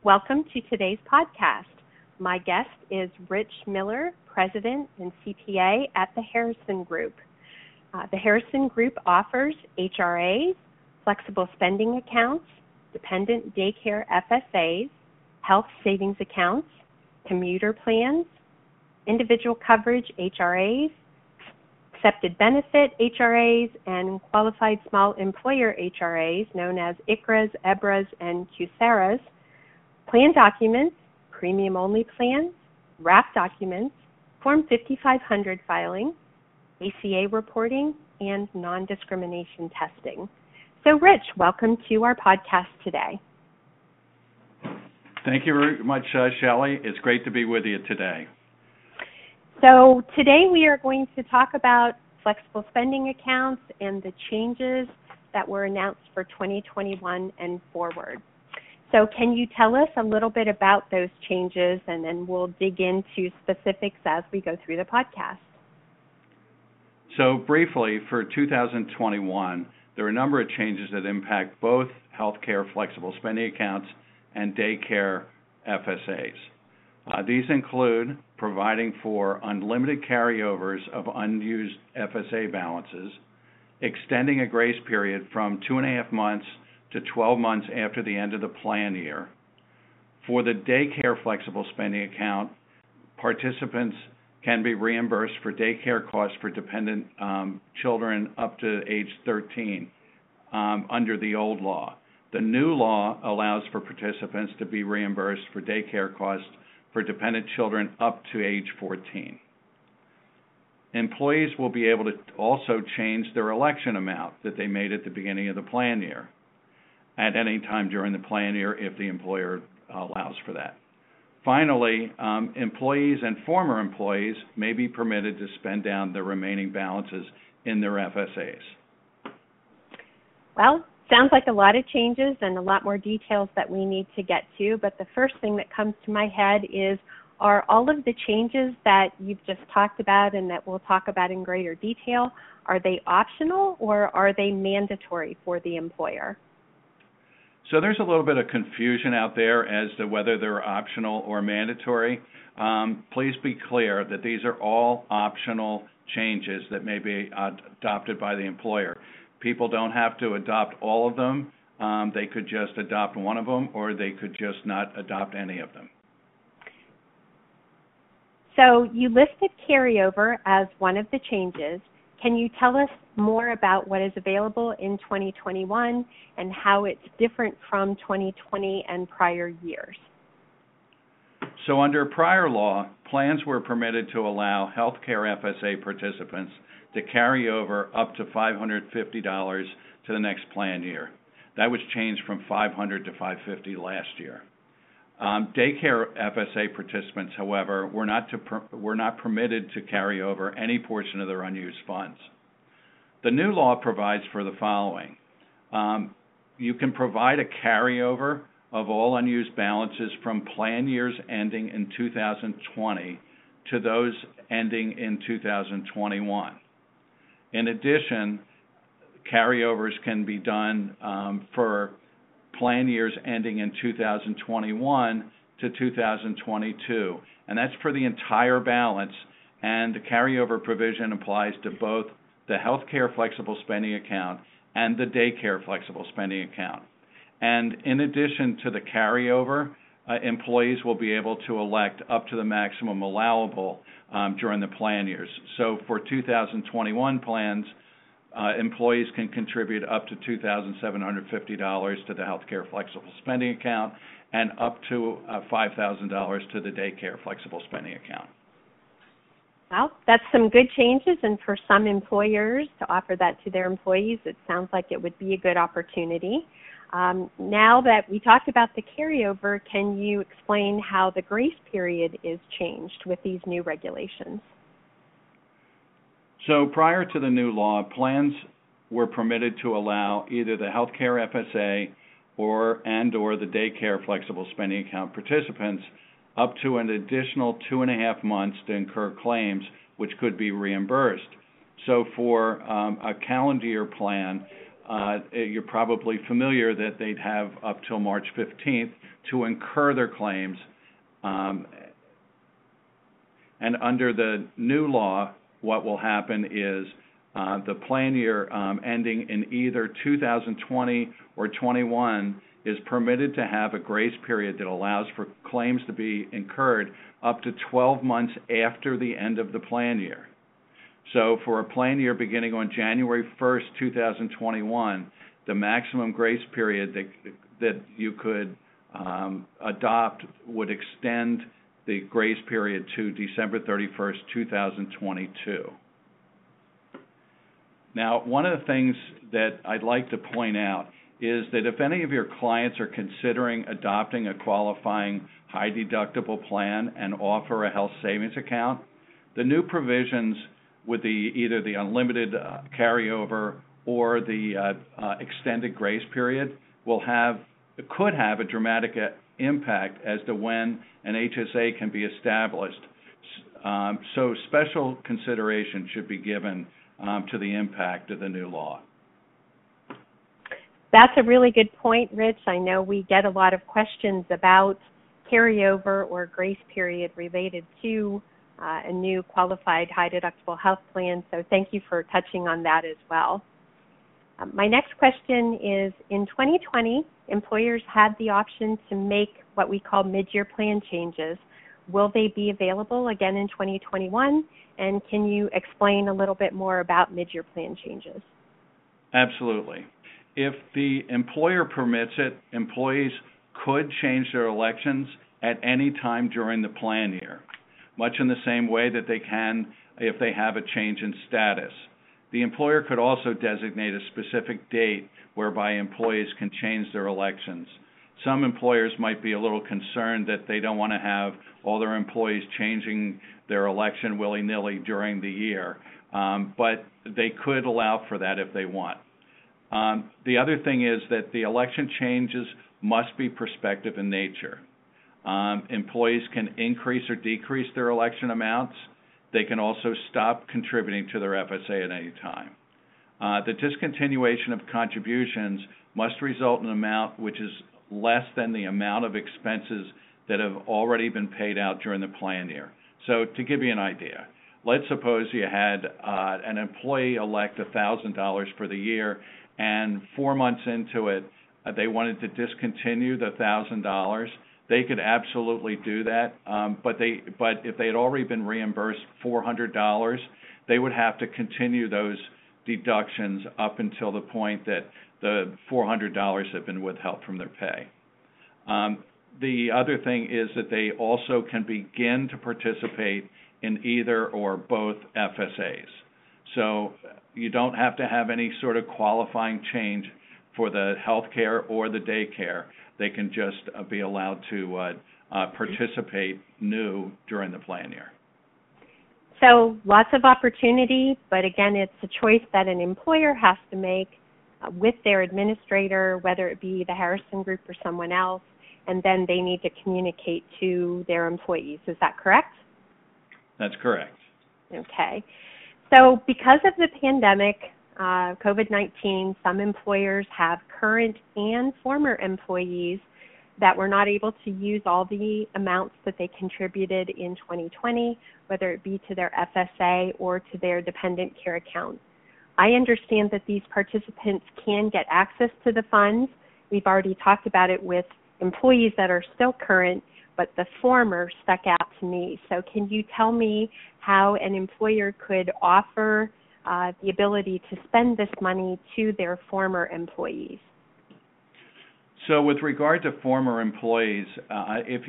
Welcome to today's podcast. My guest is Rich Miller, President and CPA at the Harrison Group. The Harrison Group offers HRAs, flexible spending accounts, dependent daycare FSAs, health savings accounts, commuter plans, individual coverage HRAs, accepted benefit HRAs, and qualified small employer HRAs known as ICRAs, EBRAs, and QSARAs, plan documents, premium-only plans, wrap documents, Form 5500 filing, ACA reporting, and non-discrimination testing. So, Rich, welcome to our podcast today. Thank you very much, Shelley. It's great to be with you today. So today we are going to talk about flexible spending accounts and the changes that were announced for 2021 and forward. So can you tell us a little bit about those changes, and then we'll dig into specifics as we go through the podcast. So briefly, for 2021, there are a number of changes that impact both healthcare flexible spending accounts and daycare FSAs. These include providing for unlimited carryovers of unused FSA balances, extending a grace period from 2.5 months to 12 months after the end of the plan year. For the daycare flexible spending account, participants can be reimbursed for daycare costs for dependent children up to age 13 under the old law. The new law allows for participants to be reimbursed for daycare costs for dependent children up to age 14. Employees will be able to also change their election amount that they made at the beginning of the plan year at any time during the plan year if the employer allows for that. Finally, employees and former employees may be permitted to spend down the remaining balances in their FSAs. Well, sounds like a lot of changes and a lot more details that we need to get to, but the first thing that comes to my head is, are all of the changes that you've just talked about and that we'll talk about in greater detail, are they optional or are they mandatory for the employer? So there's a little bit of confusion out there as to whether they're optional or mandatory. Please be clear that these are all optional changes that may be adopted by the employer. People don't have to adopt all of them. They could just adopt one of them, or they could just not adopt any of them. So you listed carryover as one of the changes. Can you tell us more about what is available in 2021 and how it's different from 2020 and prior years? So under prior law, plans were permitted to allow healthcare FSA participants to carry over up to $550 to the next plan year. That was changed from $500 to $550 last year. Daycare FSA participants, however, were not permitted to carry over any portion of their unused funds. The new law provides for the following. You can provide a carryover of all unused balances from plan years ending in 2020 to those ending in 2021. In addition, carryovers can be done for plan years ending in 2021 to 2022, and that's for the entire balance, and the carryover provision applies to both the healthcare flexible spending account and the daycare flexible spending account. And in addition to the carryover, employees will be able to elect up to the maximum allowable during the plan years. So for 2021 plans, employees can contribute up to $2,750 to the healthcare flexible spending account and up to $5,000 to the daycare flexible spending account. Well, that's some good changes, and for some employers to offer that to their employees, it sounds like it would be a good opportunity. Now that we talked about the carryover, can you explain how the grace period is changed with these new regulations? So prior to the new law, plans were permitted to allow either the healthcare FSA or the daycare flexible spending account participants up to an additional 2.5 months to incur claims which could be reimbursed. So for a calendar year plan, you're probably familiar that they'd have up till March 15th to incur their claims. And under the new law, what will happen is the plan year ending in either 2020 or 21 is permitted to have a grace period that allows for claims to be incurred up to 12 months after the end of the plan year. So for a plan year beginning on January 1st, 2021, the maximum grace period that you could adopt would extend the grace period to December 31st, 2022. Now, one of the things that I'd like to point out is that if any of your clients are considering adopting a qualifying high deductible plan and offer a health savings account, the new provisions with either the unlimited carryover or the extended grace period could have a dramatic impact as to when an HSA can be established. So special consideration should be given to the impact of the new law. That's a really good point, Rich. I know we get a lot of questions about carryover or grace period related to a new qualified high deductible health plan, so thank you for touching on that as well. My next question is, in 2020, employers had the option to make what we call mid-year plan changes. Will they be available again in 2021? And can you explain a little bit more about mid-year plan changes? Absolutely. If the employer permits it, employees could change their elections at any time during the plan year, much in the same way that they can if they have a change in status. The employer could also designate a specific date whereby employees can change their elections. Some employers might be a little concerned that they don't want to have all their employees changing their election willy-nilly during the year, but they could allow for that if they want. The other thing is that the election changes must be prospective in nature. Employees can increase or decrease their election amounts. They can also stop contributing to their FSA at any time. The discontinuation of contributions must result in an amount which is less than the amount of expenses that have already been paid out during the plan year. So to give you an idea, let's suppose you had an employee elect $1,000 for the year, and 4 months into it, they wanted to discontinue the $1,000. They could absolutely do that, but if they had already been reimbursed $400, they would have to continue those deductions up until the point that the $400 have been withheld from their pay. The other thing is that they also can begin to participate in either or both FSAs. So you don't have to have any sort of qualifying change for the health care or the daycare. They can just be allowed to participate new during the plan year. So lots of opportunity, but again, it's a choice that an employer has to make with their administrator, whether it be the Harrison Group or someone else, and then they need to communicate to their employees. Is that correct? That's correct. Okay. So because of the pandemic, COVID-19, some employers have current and former employees that were not able to use all the amounts that they contributed in 2020, whether it be to their FSA or to their dependent care account. I understand that these participants can get access to the funds. We've already talked about it with employees that are still current, but the former stuck out to me. So can you tell me how an employer could offer the ability to spend this money to their former employees? So with regard to former employees, if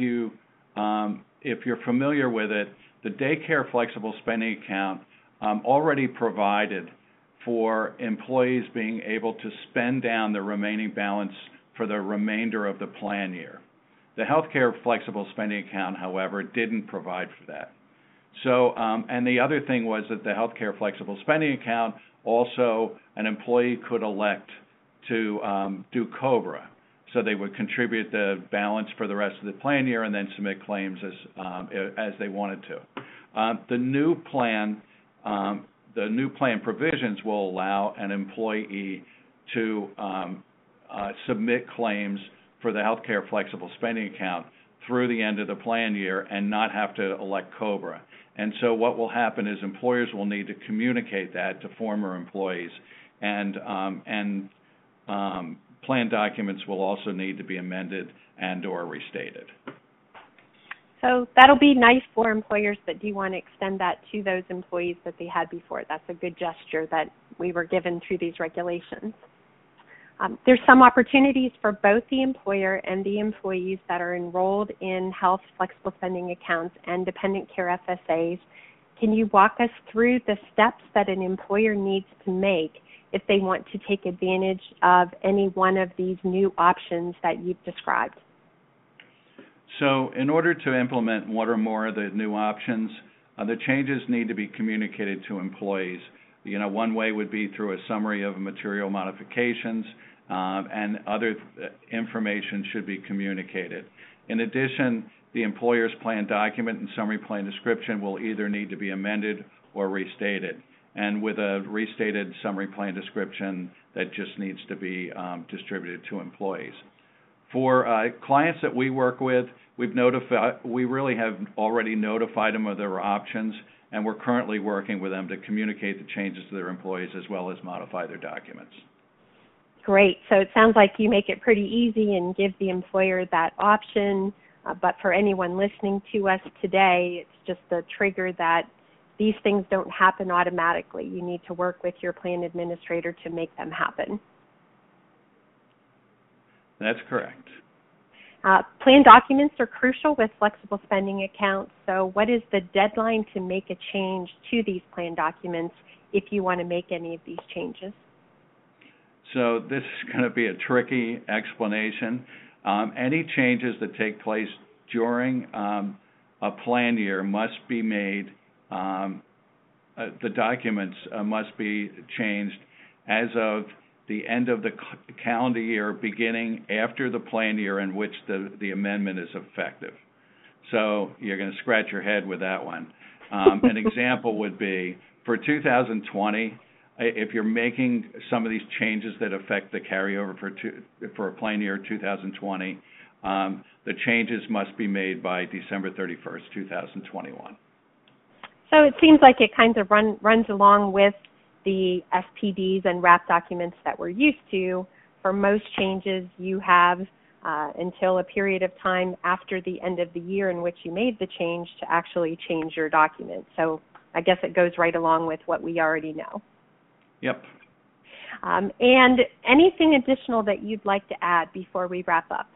you're familiar with it, the Daycare Flexible Spending Account already provided for employees being able to spend down the remaining balance for the remainder of the plan year. The Healthcare Flexible Spending Account, however, didn't provide for that. So, and the other thing was that the Healthcare Flexible Spending Account also, an employee could elect to do COBRA. So they would contribute the balance for the rest of the plan year and then submit claims as they wanted to. The new plan provisions will allow an employee to submit claims for the healthcare flexible spending account through the end of the plan year and not have to elect COBRA. And so what will happen is employers will need to communicate that to former employees, and plan documents will also need to be amended and or restated. So that'll be nice for employers, but do you want to extend that to those employees that they had before? That's a good gesture that we were given through these regulations. There's some opportunities for both the employer and the employees that are enrolled in health flexible spending accounts and dependent care FSAs. Can you walk us through the steps that an employer needs to make if they want to take advantage of any one of these new options that you've described? So in order to implement one or more of the new options, the changes need to be communicated to employees. One way would be through a summary of material modifications, and other information should be communicated. In addition, the employer's plan document and summary plan description will either need to be amended or restated. And with a restated summary plan description, that just needs to be distributed to employees. For clients that we work with, we really have already notified them of their options, and we're currently working with them to communicate the changes to their employees as well as modify their documents. Great. So it sounds like you make it pretty easy and give the employer that option, but for anyone listening to us today, it's just a trigger that these things don't happen automatically. You need to work with your plan administrator to make them happen. That's correct. Plan documents are crucial with flexible spending accounts, so what is the deadline to make a change to these plan documents if you want to make any of these changes? So this is going to be a tricky explanation. Any changes that take place during a plan year must be made, the documents must be changed as of the end of the calendar year beginning after the plan year in which the amendment is effective. So you're going to scratch your head with that one. An example would be for 2020, if you're making some of these changes that affect the carryover for a plan year 2020, the changes must be made by December 31st, 2021. So it seems like it kind of runs along with the SPDs and wrap documents that we're used to. For most changes, you have until a period of time after the end of the year in which you made the change to actually change your document. So I guess it goes right along with what we already know. Yep. And anything additional that you'd like to add before we wrap up?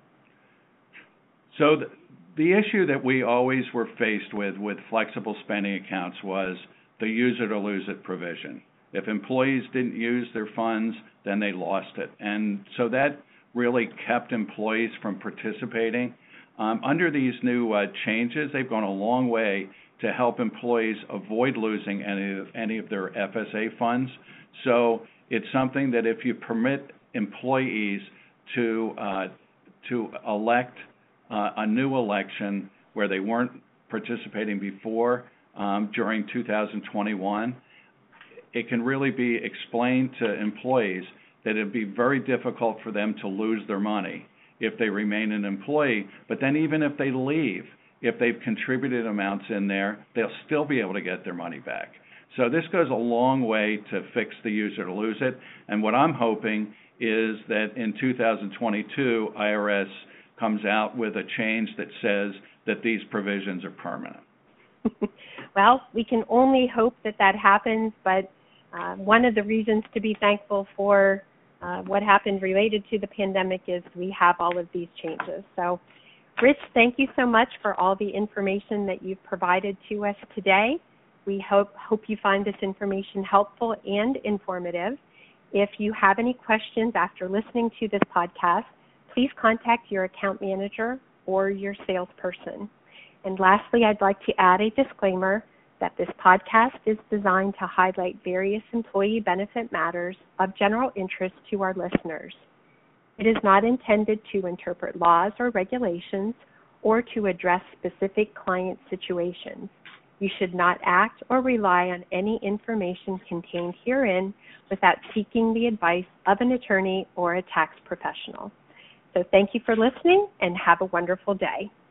So the issue that we always were faced with flexible spending accounts was the use it or lose it provision. If employees didn't use their funds, then they lost it. And so that really kept employees from participating. Under these new changes, they've gone a long way to help employees avoid losing any of their FSA funds. So it's something that if you permit employees to elect a new election where they weren't participating before during 2021, it can really be explained to employees that it'd be very difficult for them to lose their money if they remain an employee. But then even if they leave, if they've contributed amounts in there, they'll still be able to get their money back. So this goes a long way to fix the use it or lose it. And what I'm hoping is that in 2022, IRS comes out with a change that says that these provisions are permanent. Well, we can only hope that that happens, but one of the reasons to be thankful for what happened related to the pandemic is we have all of these changes. So, Rich, thank you so much for all the information that you've provided to us today. We hope you find this information helpful and informative. If you have any questions after listening to this podcast, please contact your account manager or your salesperson. And lastly, I'd like to add a disclaimer that this podcast is designed to highlight various employee benefit matters of general interest to our listeners. It is not intended to interpret laws or regulations or to address specific client situations. You should not act or rely on any information contained herein without seeking the advice of an attorney or a tax professional. So thank you for listening and have a wonderful day.